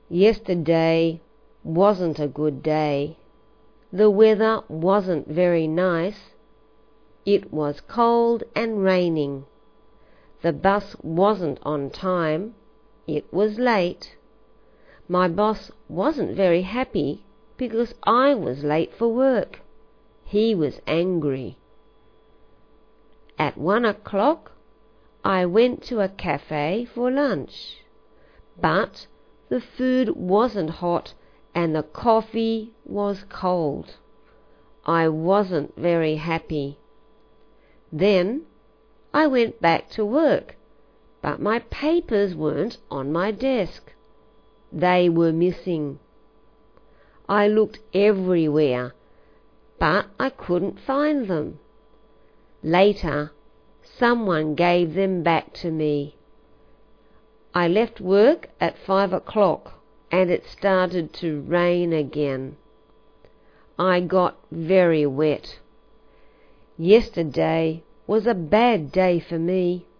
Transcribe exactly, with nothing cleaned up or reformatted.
Yesterday wasn't a good day. The weather wasn't very nice. It was cold and raining. The bus wasn't on time. It was late. My boss wasn't very happy because I was late for work. He was angry. At one o'clock, I went to a cafe for lunch, but the food wasn't hot and the coffee was cold. I wasn't very happy. Then I went back to work, but my papers weren't on my desk. They were missing. I looked everywhere, but I couldn't find them. Later, someone gave them back to me. I left work at five o'clock and it started to rain again. I got very wet. Yesterday was a bad day for me.